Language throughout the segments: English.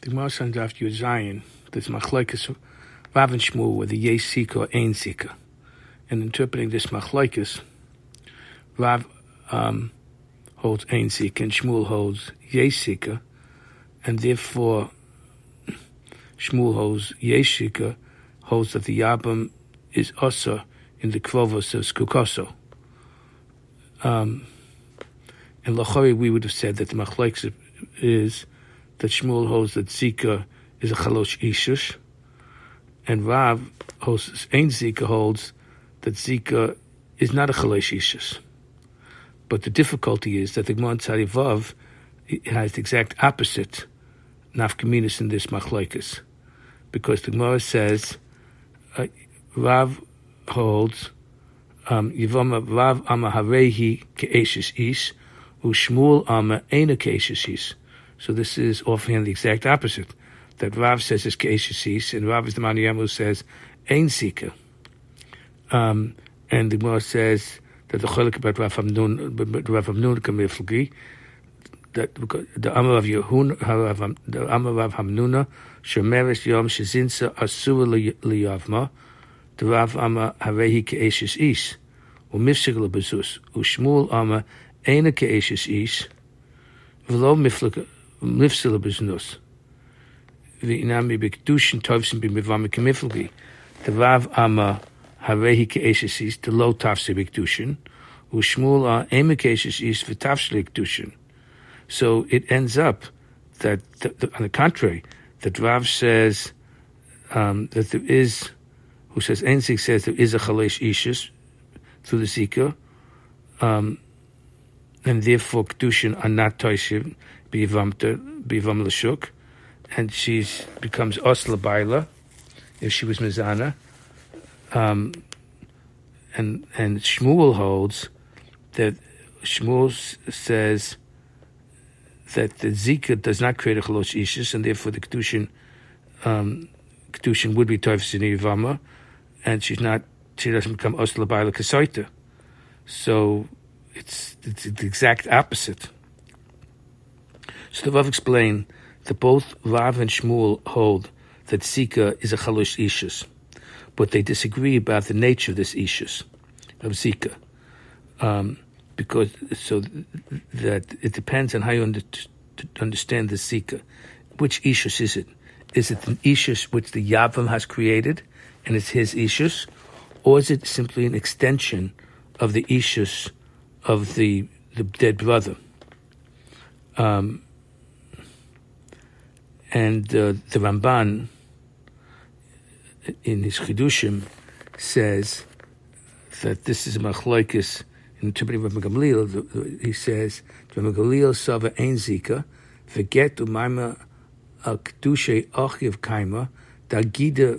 The Gemara sends after you Zion, there's machlokes Rav and Shmuel with the Yesh Sika or Ein Sika. And interpreting this machlokes, Rav holds Ein Sika and Shmuel holds Yesh Sika, and therefore Shmuel holds Yesh Sika, holds that the Yabam is also in the Kvovos of Skukoso. In Lachori, we would have said that the machlokes is that Shmuel holds that Zika is a Chalosh Ishus, and Rav holds, Ein Zika holds that Zika is not a Chalosh Ishus. But the difficulty is that the Gemara Tzadi Vav has the exact opposite nafkaminas in this machlokes, because the Gemara says Rav holds Yivama Rav Ama Harehi Ke'eshes Ish Ushmuel Ama Eina Ke'eshes Ish. So this is offhand the exact opposite. That Rav says is Ke'eshes Ish, and Rav is the Maniyam who says Ein Sika. And the Gemara says that the Cholik about Rav Hamnun Kamiflgi, that the Amar of Yehun, the Amar of Hamnuna, Shemeres Yom Shezinsa Asura Liyavma, the Rav Amar Harehi Ke'eshes Ish, Umifshigla Bezus, Ushmul Amar Eina Ke'eshes Ish, V'lo Mifshigla Beznus, V'inami B'kedushin Tovsin B'mivami Kamiflgi, the Rav Amar Harehi Ke'eshes Ish, the Lo Tavsi B'kedushin, Ushmul Amar Eina Ke'eshes Ish, V'tavshli Kedushin. So it ends up that, on the contrary, that Rav says that there is, who says, Enzik says there is a Chalesh Ishus through the Zika, and therefore Kedushin are not Toishiv, B'yivam L'shuk, and she becomes Osla Baila, if she was Mizana, and Shmuel holds that, Shmuel says that the Zika does not create a Chalosh Ishus, and therefore the Kedushin would be Toifs in Yivama, and she doesn't become Osla Baila Kasoita. So it's the exact opposite. So the Rav explained that both Rav and Shmuel hold that Zika is a Chalosh Ishus, but they disagree about the nature of this Ishus, of Zika. Because so that it depends on how you understand the Zika. Which Ishus is it? Is it an Ishus which the Yavam has created, and it's his Ishus, or is it simply an extension of the Ishus of the dead brother? And the Ramban in his Chidushim says that this is a machlokes. In interpreting Rav Gamliel, he says, Rav Gamliel Sava Ein Zika, Veget Umayma Al Kedushay Achiv Kaima, Dagida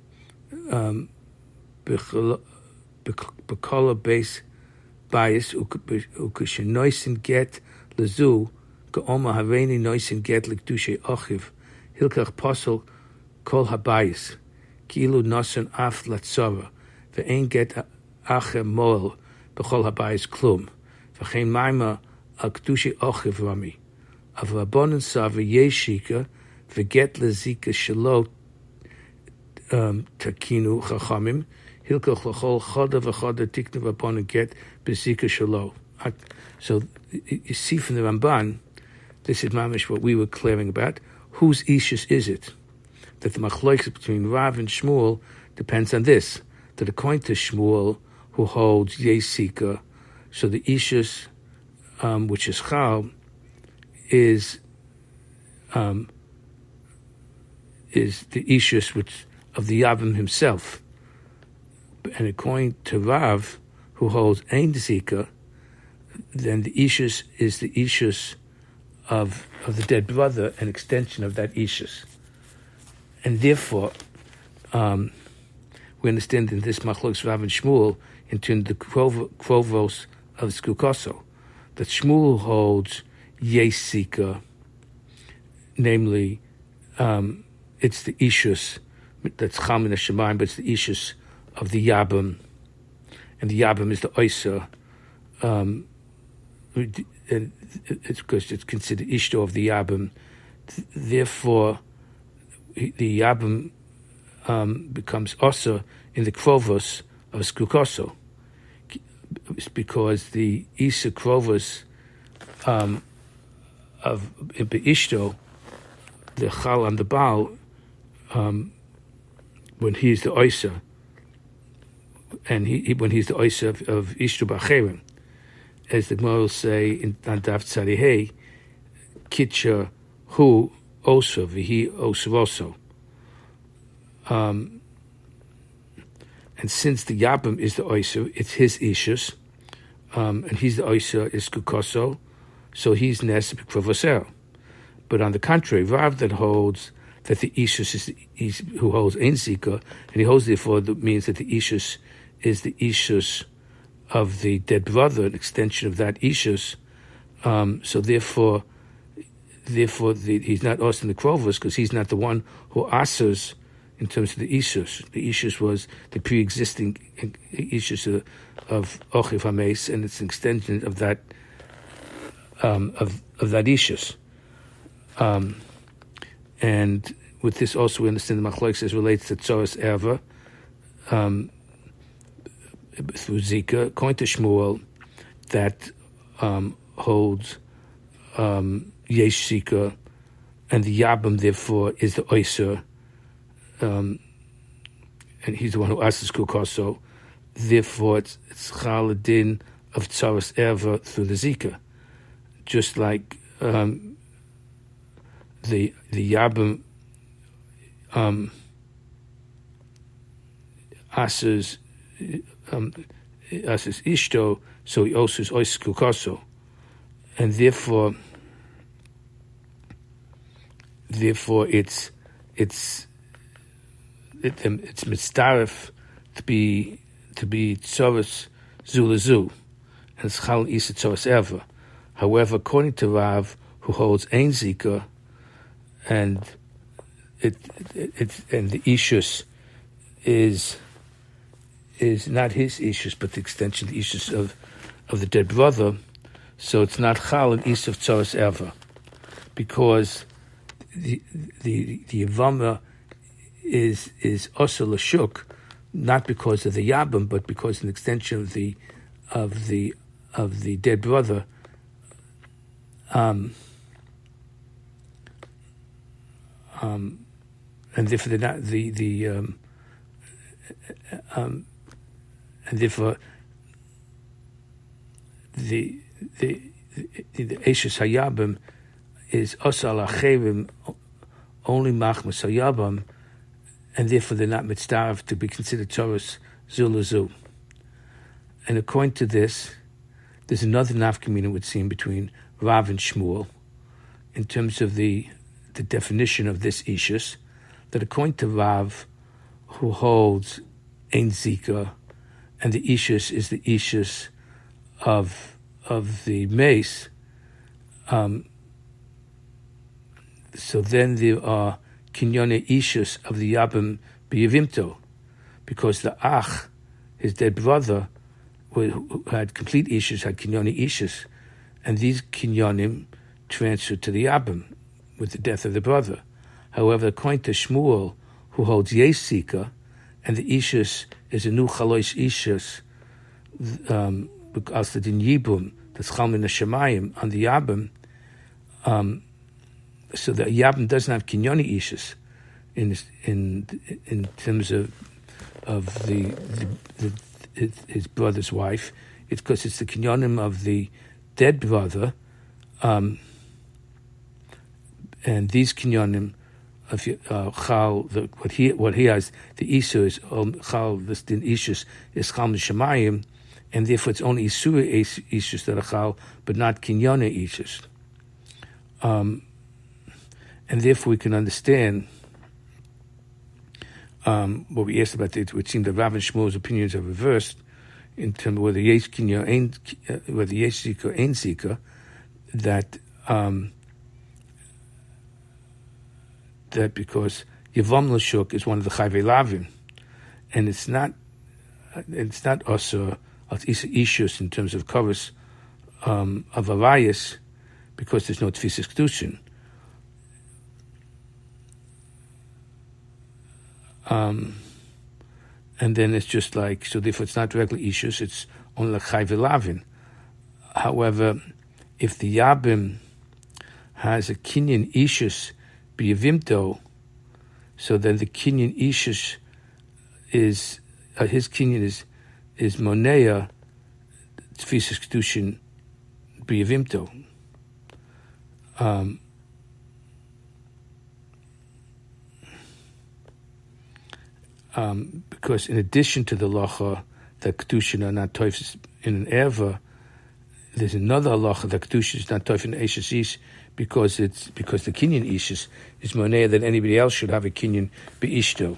Bekola Base Bias, Ukashenoisen Get Lazu, Gaoma Haveni Noisen Get Lekdushay Achiv, Hilkach Posel Kol Habayis, Kilu Nosen Af Latzava, Ve'ein Get Ache Moel, B'chol habayis klum. V'chein maima al kedushi ochiv rami. Av rabonin sava yeshika v'get lezika shelo takinu chachamim hilkoch l'chol choda v'choda tiknu rabonin get b'zika shelo. So you see from the Ramban, this is mamish what we were clearing about. Whose ishus is it? That the machlokes between Rav and Shmuel depends on this. That according to Shmuel, who holds Yesika, so the Ishus, which is Chal, is the Ishus which of the Yavim himself. And according to Rav, who holds Ein Zika, then the Ishus is the Ishus of the dead brother, an extension of that Ishus. And therefore, we understand in this machlokes Rav and Shmuel into the Krovos of Skukoso, that Shmuel holds Yesika, namely, it's the Ishus, that's Cham in the Shemaim, but it's the Ishus of the Yabam, and the Yabam is the Oisa, and it's because it's considered Ishto of the Yabam. Therefore, the Yabam becomes also in the Krovos of Skukoso. It's because the Isa Krovos of Beishto, the Chal and the Baal, when he's the Oisa, and when he's the Oisa of Ishto B'Acherim, as the Gemara will say in Daf Tzadihei, Kitcha Hu Osa V'Hi Osavoso. And since the Yabam is the Oisa, it's his Ishus, and he's the Oisa is Kukoso, so he's Nes B'Krovosel. But on the contrary, Rav that holds that the Ishus is who holds Ein Zika, and he holds therefore that means that the Ishus is the Ishus of the dead brother, an extension of that Ishus. So therefore he's not us in the Krovos because he's not the one who asers in terms of the Ishus. The Ishus was the pre-existing Ishus of Ochiv HaMeis, and it's an extension of that of that Ishus. And with this also we understand the Machlokes as relates to Tzoras Erva through Zika, according to Shmuel, that holds Yesh Zika, and the Yabam therefore is the Oyser, and he's the one who asks Kukoso. Therefore, it's Chaladin of Tzoras Erva through the Zika, just like the Yabam asers Ishto, so he also is Ois Kukoso, and therefore it's mitzdaref to be tzoros zulazu, and it's chal isa tzoros ever. However, according to Rav, who holds Ein Zika, and the ishus is not his ishus, but the extension of the ishus of the dead brother, so it's not chal and isa of tzoros ever, because the Yavama is also lashuk, not because of the Yabam, but because of an extension of the dead brother. And therefore they're not and therefore the Eishes Hayabim is Osal Achevim, only Machmas Hayabim, and therefore they're not mitzdarf to be considered Tzoros Zulazu. And according to this, there's another nafkamina it would seem between Rav and Shmuel in terms of the definition of this Ishus, that according to Rav, who holds Ein Zika, and the Ishus is the Ishus of the mace, so then there are Kinyone Ishus of the Yabam B'Yavimto, because the Ach, his dead brother, who had complete Ishus, had Kinyone Ishus, and these Kinyonim transferred to the Yabam with the death of the brother. However, according to Shmuel, who holds Yesika, and the Ishus is a new Chalosh Ishus, because the Din Yibum, that's Chalmin Hashemayim, on the Yabam, so the Yabam doesn't have Kinyoni Ishus in terms of his brother's wife. It's because it's the Kinyonim of the dead brother, and these Kinyonim of Chal, what he has, the Isu is Chal, this Din Ishus is Chal Mishamayim, and therefore it's only Isura Ishus that are Chal, but not Kinyone Ishus. And therefore we can understand what we asked about. It would seem that Rav and Shmuel's opinions are reversed in terms of whether Yesh Zika or Ein Zika, that because Yavam Lashuk is one of the Chayvei Lavim, and it's not also Ishus in terms of covers of Arayas, because there's no Tfisis Kedushin. and then it's just like, so therefore it's not directly ishus, it's only like chai v'lavin. However, if the Yabim has a kinyan ishus b'yavimto, so then the kinyan ishus is, his kinyan is monea tfisas kedushin b'yavimto. Because in addition to the lacha that kedushin are not toifs in an erva, there's another lacha that kedushin is not toif in eishes ish, because the kinyan ishus is monea that anybody else should have a kinyan beishto.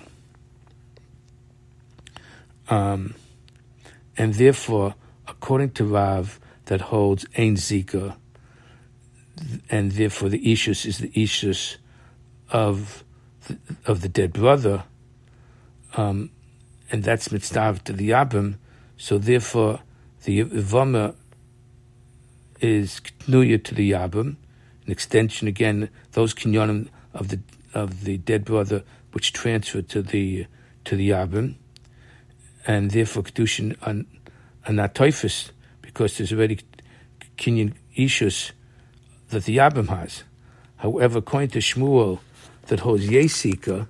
And therefore, according to Rav, that holds ein zika, and therefore the ishus is the ishus of the dead brother, and that's mitzvah to the Yabim, so therefore the Ivama is knuya to the Yabim, an extension again, those kinyonim of the dead brother which transfer to the Yabim, and therefore kedushin are not toifus, because there's already kinyan ishus that the Yabim has. However, according to Shmuel, that holds Yesika,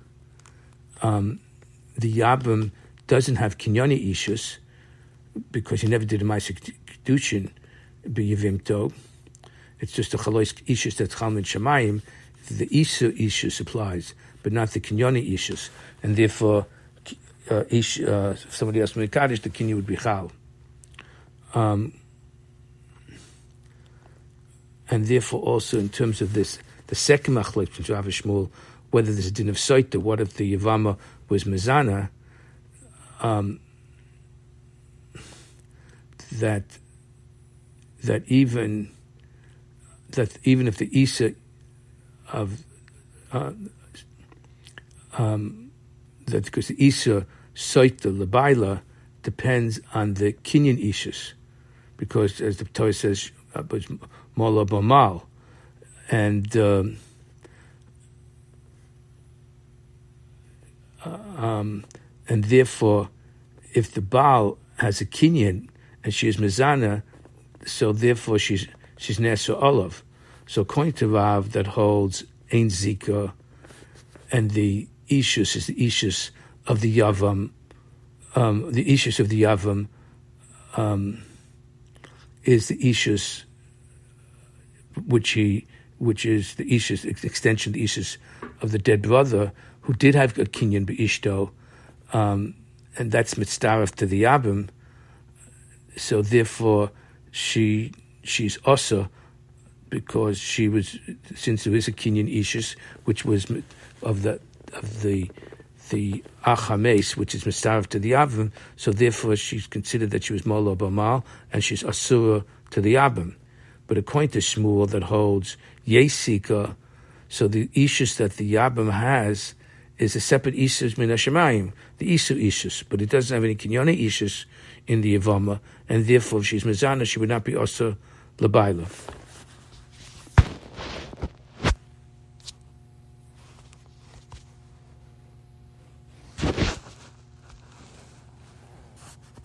the Yabim doesn't have kinyani ishus because he never did a ma'aseh kedushin b'yivimto. It's just a chalois ishus that's chalmin shemayim. The isu ishus applies, but not the kinyani ishus, and therefore, if somebody else mekadosh, the kinyan would be chal. And therefore, also in terms of this, the second machlok between Rav and Shmuel, whether there's a din of soita, what if the Yavama was mezana, that even if the isa of that because the isa soita lebaila depends on the kinyan ishus, because as the Torah says, mola bamal, and therefore, if the Baal has a kinyan and she is mezana, so therefore she's nesa olav. So according to Rav, that holds ein zika, and the ishus is the ishus of the yavam. The ishus of the yavam is the ishus which is the ishus extension of the ishus of the dead brother who did have a kinyan beishto, and that's mitzdaref to the Yabim. So therefore, she's also, because she was, since there is a kinyan ishus which was of the achames, which is mitzdaref to the Yabim. So therefore, she's considered that she was mola bamal, and she's asura to the Yabim. But according to Shmuel, that holds Yesika, so the ishus that the Yabim has is a separate ishus min hashemayim, the isu ishus, but it doesn't have any kinyani ishus in the Yavama, and therefore if she's mezana, she would not be also labaila.